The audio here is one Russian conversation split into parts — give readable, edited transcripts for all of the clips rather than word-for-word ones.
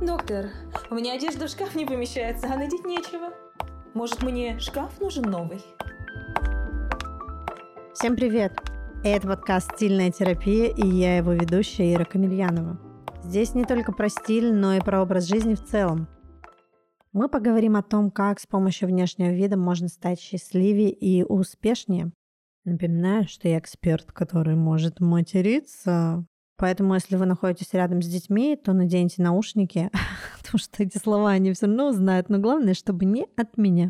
Доктор, у меня одежда в шкаф не помещается, а надеть нечего. Может, мне шкаф нужен новый? Всем привет! Это подкаст «Стильная терапия» и я его ведущая Ира Камельянова. Здесь не только про стиль, но и про образ жизни в целом. Мы поговорим о том, как с помощью внешнего вида можно стать счастливее и успешнее. Напоминаю, что я эксперт, который может материться. Поэтому, если вы находитесь рядом с детьми, то наденьте наушники, потому что эти слова они все равно узнают. Но главное, чтобы не от меня.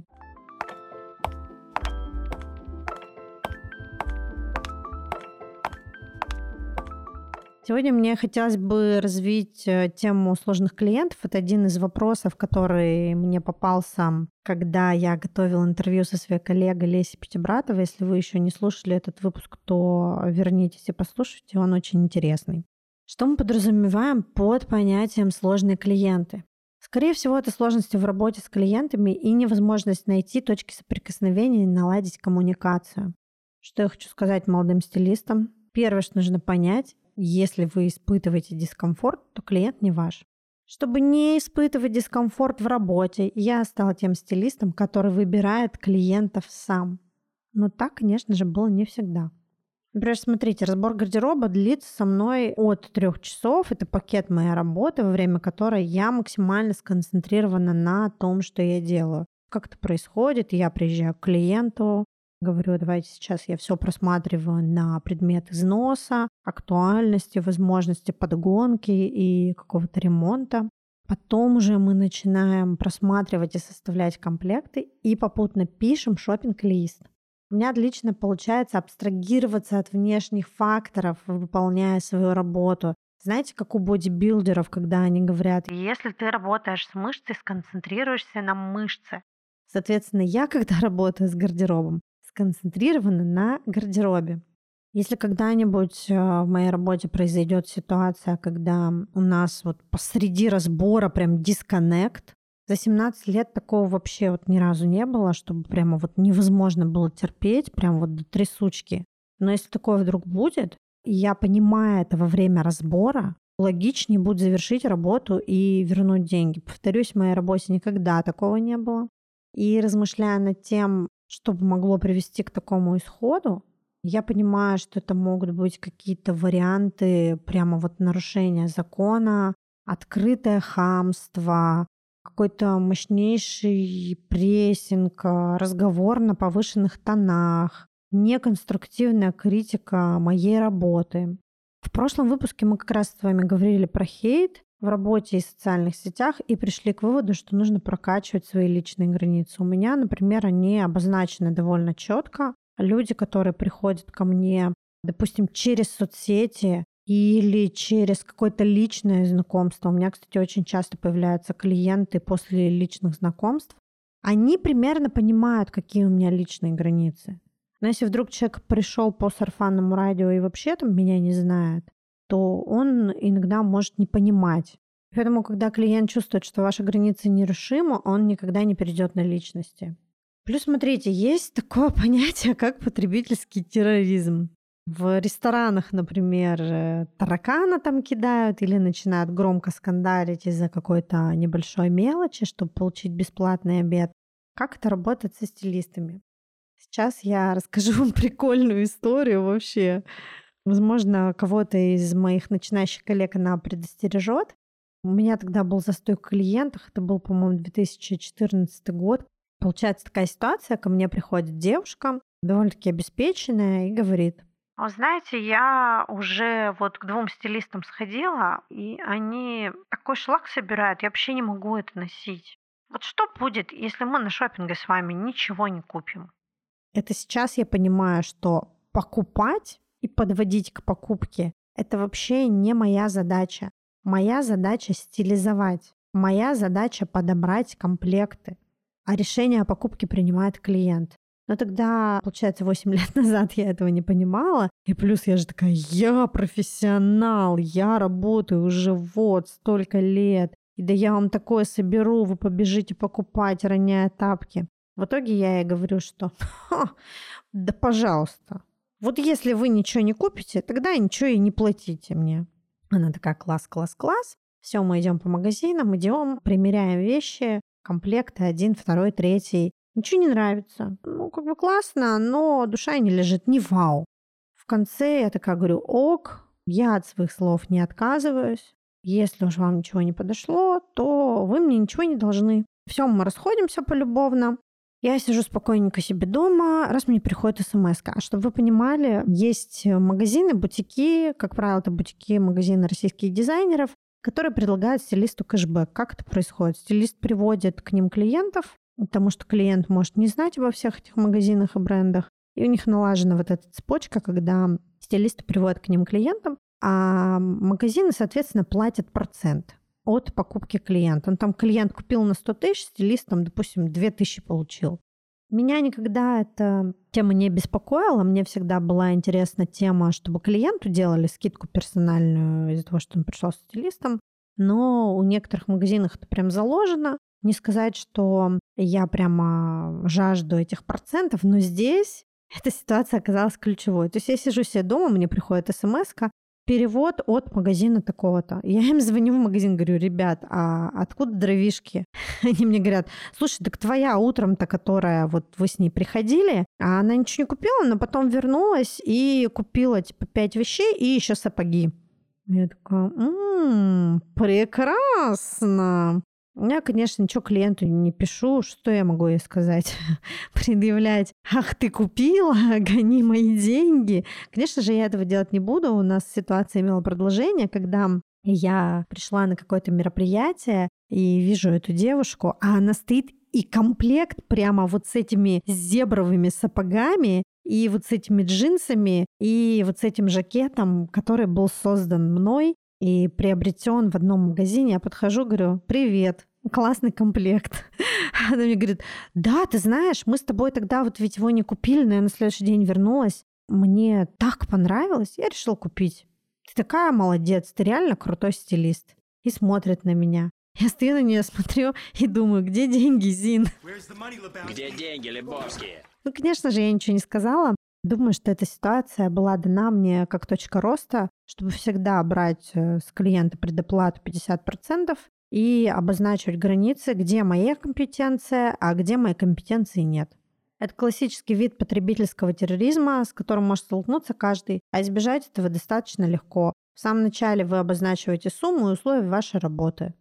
Сегодня мне хотелось бы развить тему сложных клиентов. Это один из вопросов, который мне попался, когда я готовила интервью со своей коллегой Лесей Пятибратовой. Если вы еще не слушали этот выпуск, то вернитесь и послушайте, он очень интересный. Что мы подразумеваем под понятием «сложные клиенты»? Скорее всего, это сложности в работе с клиентами и невозможность найти точки соприкосновения и наладить коммуникацию. Что я хочу сказать молодым стилистам? Первое, что нужно понять, если вы испытываете дискомфорт, то клиент не ваш. Чтобы не испытывать дискомфорт в работе, я стала тем стилистом, который выбирает клиентов сам. Но так, конечно же, было не всегда. Например, смотрите, разбор гардероба длится со мной от 3 часов. Это пакет моей работы, во время которой я максимально сконцентрирована на том, что я делаю. Как это происходит? Я приезжаю к клиенту, говорю, давайте сейчас я все просматриваю на предмет износа, актуальности, возможности подгонки и какого-то ремонта. Потом уже мы начинаем просматривать и составлять комплекты и попутно пишем шопинг-лист. У меня отлично получается абстрагироваться от внешних факторов, выполняя свою работу. Знаете, как у бодибилдеров, когда они говорят, если ты работаешь с мышцей, сконцентрируешься на мышце. Соответственно, я, когда работаю с гардеробом, сконцентрирована на гардеробе. Если когда-нибудь в моей работе произойдет ситуация, когда у нас вот посреди разбора прям дисконнект, за 17 лет такого вообще вот ни разу не было, чтобы прямо вот невозможно было терпеть, прям вот до трясучки. Но если такое вдруг будет, и я понимаю это во время разбора, логичнее будет завершить работу и вернуть деньги. Повторюсь, в моей работе никогда такого не было. И размышляя над тем, что бы могло привести к такому исходу, я понимаю, что это могут быть какие-то варианты прямо вот нарушения закона, открытое хамство, какой-то мощнейший прессинг, разговор на повышенных тонах, неконструктивная критика моей работы. В прошлом выпуске мы как раз с вами говорили про хейт в работе и социальных сетях и пришли к выводу, что нужно прокачивать свои личные границы. У меня, например, они обозначены довольно четко. Люди, которые приходят ко мне, допустим, через соцсети или через какое-то личное знакомство. У меня, кстати, очень часто появляются клиенты после личных знакомств. Они примерно понимают, какие у меня личные границы. Но если вдруг человек пришел по сарафанному радио и вообще там меня не знает, то он иногда может не понимать. Поэтому, когда клиент чувствует, что ваши границы нерушимы, он никогда не перейдет на личности. Плюс, смотрите, есть такое понятие, как потребительский терроризм. В ресторанах, например, таракана там кидают или начинают громко скандалить из-за какой-то небольшой мелочи, чтобы получить бесплатный обед. Как это работает со стилистами? Сейчас я расскажу вам прикольную историю вообще. Возможно, кого-то из моих начинающих коллег она предостережет. У меня тогда был застой в клиентах. Это был, по-моему, 2014 год. Получается такая ситуация, ко мне приходит девушка, довольно-таки обеспеченная, и говорит: вы знаете, я уже вот к 2 стилистам сходила, и они такой шлак собирают, я вообще не могу это носить. Вот что будет, если мы на шопинге с вами ничего не купим? Это сейчас я понимаю, что покупать и подводить к покупке – это вообще не моя задача. Моя задача – стилизовать. Моя задача – подобрать комплекты. А решение о покупке принимает клиент. Но тогда, получается, 8 лет назад я этого не понимала. И плюс я же такая, я профессионал, я работаю уже вот столько лет. И да я вам такое соберу, вы побежите покупать, роняя тапки. В итоге я ей говорю, что да пожалуйста. Вот если вы ничего не купите, тогда ничего и не платите мне. Она такая, класс. Все, мы идем по магазинам, идем, примеряем вещи, комплекты 1, 2, 3. Ничего не нравится. Классно, но душа не лежит, не вау. В конце я такая говорю: ок, я от своих слов не отказываюсь. Если уж вам ничего не подошло, то вы мне ничего не должны. Все, мы расходимся полюбовно. Я сижу спокойненько себе дома, раз мне приходит смс-ка. Чтобы вы понимали, есть магазины, бутики, как правило, это бутики, магазины российских дизайнеров, которые предлагают стилисту кэшбэк. Как это происходит? Стилист приводит к ним клиентов, потому что клиент может не знать обо всех этих магазинах и брендах. И у них налажена вот эта цепочка, когда стилисты приводят к ним клиентам, а магазины, соответственно, платят процент от покупки клиента. Там клиент купил на 100 тысяч, стилист, допустим, 2000 получил. Меня никогда эта тема не беспокоила. Мне всегда была интересна тема, чтобы клиенту делали скидку персональную из-за того, что он пришел с стилистом. Но у некоторых магазинов это прям заложено. Не сказать, что я прямо жажду этих процентов, но здесь эта ситуация оказалась ключевой. То есть я сижу себе дома, мне приходит смс-ка, перевод от магазина такого-то. Я им звоню в магазин, говорю: ребят, а откуда дровишки? Они мне говорят: слушай, так твоя утром-то, которая вот вы с ней приходили, а она ничего не купила, но потом вернулась и купила 5 вещей и еще сапоги. Я такая: прекрасно. Я, конечно, ничего клиенту не пишу. Что я могу ей сказать? Предъявлять: ах, ты купила, гони мои деньги. Конечно же, я этого делать не буду. У нас ситуация имела продолжение, когда я пришла на какое-то мероприятие и вижу эту девушку, а она стоит, и комплект прямо вот с этими зебровыми сапогами и вот с этими джинсами и вот с этим жакетом, который был создан мной и приобретен в одном магазине. Я подхожу, говорю: привет, классный комплект. Она мне говорит: да, ты знаешь, мы с тобой тогда вот ведь его не купили, но я на следующий день вернулась. Мне так понравилось, я решила купить. Ты такая молодец, ты реально крутой стилист. И смотрит на меня. Я стою на нее, смотрю и думаю: где деньги, Зин? Где деньги, Лебовски? Конечно же, я ничего не сказала. Думаю, что эта ситуация была дана мне как точка роста, чтобы всегда брать с клиента предоплату 50% и обозначивать границы, где моя компетенция, а где моей компетенции нет. Это классический вид потребительского терроризма, с которым может столкнуться каждый, а избежать этого достаточно легко. В самом начале вы обозначиваете сумму и условия вашей работы.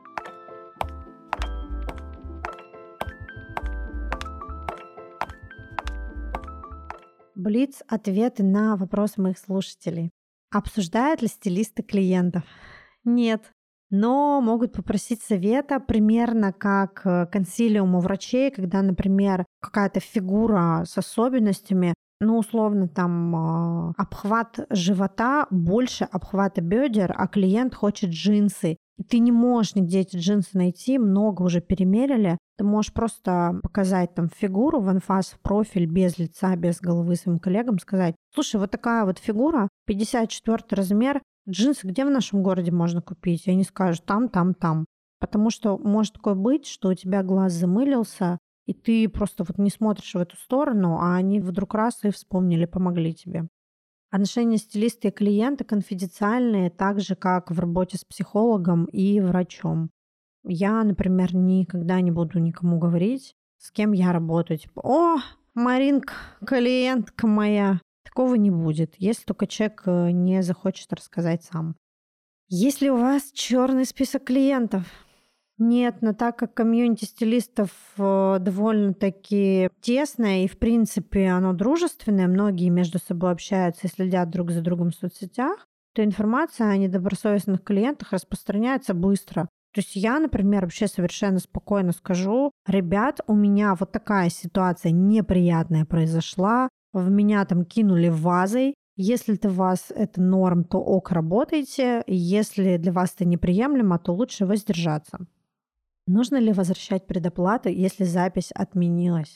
Блиц-ответы на вопросы моих слушателей. Обсуждают ли стилисты клиентов? Нет. Но могут попросить совета примерно как консилиум у врачей, когда, например, какая-то фигура с особенностями, условно, там обхват живота больше обхвата бедер, а клиент хочет джинсы. И ты не можешь нигде эти джинсы найти, много уже перемерили. Ты можешь просто показать там фигуру в анфас, в профиль, без лица, без головы своим коллегам, сказать: слушай, вот такая вот фигура, 54 размер, джинсы где в нашем городе можно купить? И они скажут: там, там, там. Потому что может такое быть, что у тебя глаз замылился, и ты просто вот не смотришь в эту сторону, а они вдруг раз и вспомнили, помогли тебе. Отношения стилиста и клиента конфиденциальные, так же, как в работе с психологом и врачом. Я, например, никогда не буду никому говорить, с кем я работаю. Типа: о, Маринка, клиентка моя. Такого не будет, если только человек не захочет рассказать сам. Есть ли у вас черный список клиентов? Нет, но так как комьюнити стилистов довольно-таки тесное и, в принципе, оно дружественное, многие между собой общаются и следят друг за другом в соцсетях, то информация о недобросовестных клиентах распространяется быстро. То есть я, например, вообще совершенно спокойно скажу: ребят, у меня вот такая ситуация неприятная произошла, в меня там кинули вазой. Если для вас это норм, то ок, работайте. Если для вас это неприемлемо, то лучше воздержаться. Нужно ли возвращать предоплату, если запись отменилась?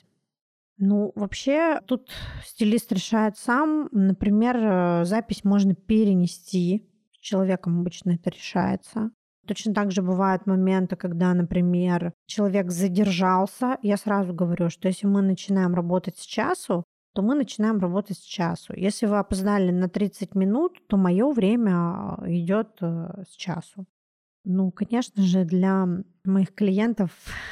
Вообще, тут стилист решает сам. Например, запись можно перенести. С человеком обычно это решается. Точно так же бывают моменты, когда, например, человек задержался. Я сразу говорю, что если мы начинаем работать с часу, то мы начинаем работать с часу. Если вы опоздали на 30 минут, то мое время идет с часу. Конечно же, для моих клиентов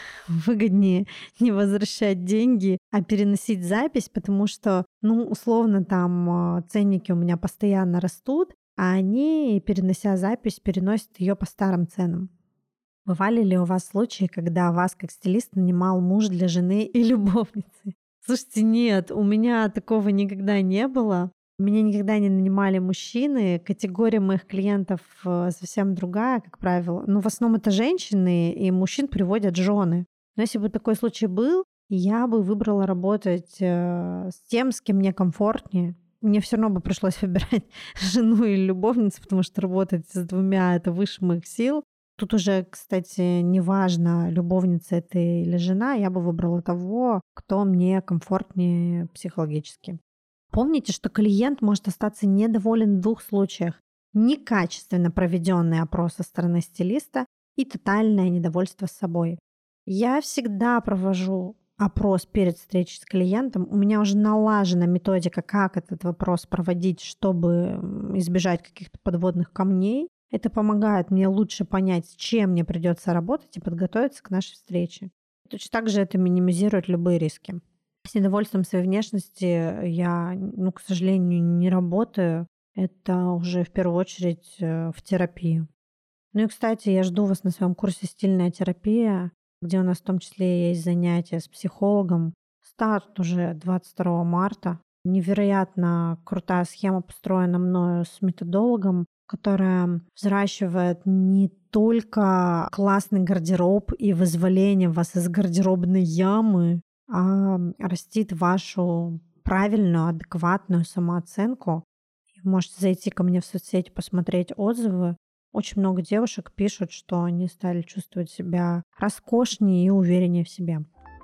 выгоднее не возвращать деньги, а переносить запись, потому что, условно, там ценники у меня постоянно растут, а они, перенося запись, переносят ее по старым ценам. Бывали ли у вас случаи, когда вас как стилист нанимал муж для жены и любовницы? Слушайте, нет, у меня такого никогда не было. Меня никогда не нанимали мужчины. Категория моих клиентов совсем другая, как правило. В основном это женщины, и мужчин приводят жены. Но если бы такой случай был, я бы выбрала работать с тем, с кем мне комфортнее. Мне все равно бы пришлось выбирать жену или любовницу, потому что работать с двумя — это выше моих сил. Тут уже, кстати, неважно, любовница это или жена, я бы выбрала того, кто мне комфортнее психологически. Помните, что клиент может остаться недоволен в двух случаях. Некачественно проведенный опрос со стороны стилиста и тотальное недовольство собой. Я всегда провожу опрос перед встречей с клиентом. У меня уже налажена методика, как этот вопрос проводить, чтобы избежать каких-то подводных камней. Это помогает мне лучше понять, с чем мне придется работать и подготовиться к нашей встрече. Точно так же это минимизирует любые риски. С недовольством своей внешности я, к сожалению, не работаю. Это уже в первую очередь в терапию. И, кстати, я жду вас на своем курсе «Стильная терапия», где у нас в том числе есть занятия с психологом. Старт уже 22 марта. Невероятно крутая схема построена мною с методологом, которая взращивает не только классный гардероб и вызволение вас из гардеробной ямы, а растит вашу правильную, адекватную самооценку. Вы можете зайти ко мне в соцсети, посмотреть отзывы. Очень много девушек пишут, что они стали чувствовать себя роскошнее и увереннее в себе.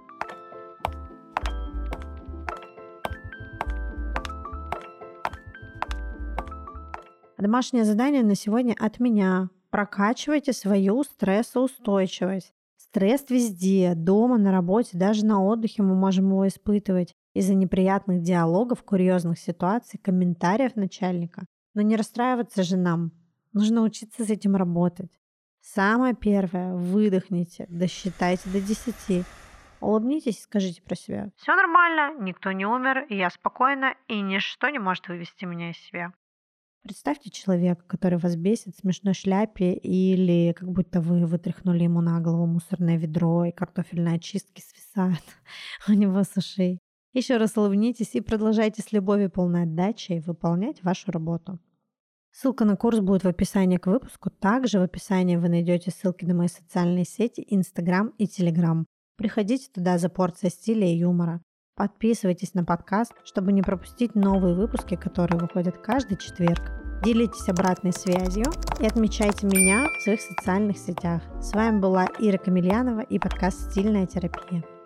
Домашнее задание на сегодня от меня. Прокачивайте свою стрессоустойчивость. Стресс везде, дома, на работе, даже на отдыхе мы можем его испытывать из-за неприятных диалогов, курьезных ситуаций, комментариев начальника. Но не расстраиваться же нам. Нужно учиться с этим работать. Самое первое, выдохните, досчитайте до 10. Улыбнитесь и скажите про себя: все нормально, никто не умер, я спокойна, и ничто не может вывести меня из себя. Представьте человека, который вас бесит в смешной шляпе или как будто вы вытряхнули ему на голову мусорное ведро, и картофельные очистки свисают у него с ушей. Еще раз улыбнитесь и продолжайте с любовью, полной отдачей выполнять вашу работу. Ссылка на курс будет в описании к выпуску. Также в описании вы найдете ссылки на мои социальные сети, Instagram и Telegram. Приходите туда за порцией стиля и юмора. Подписывайтесь на подкаст, чтобы не пропустить новые выпуски, которые выходят каждый четверг. Делитесь обратной связью и отмечайте меня в своих социальных сетях. С вами была Ира Камельянова и подкаст «Стильная терапия».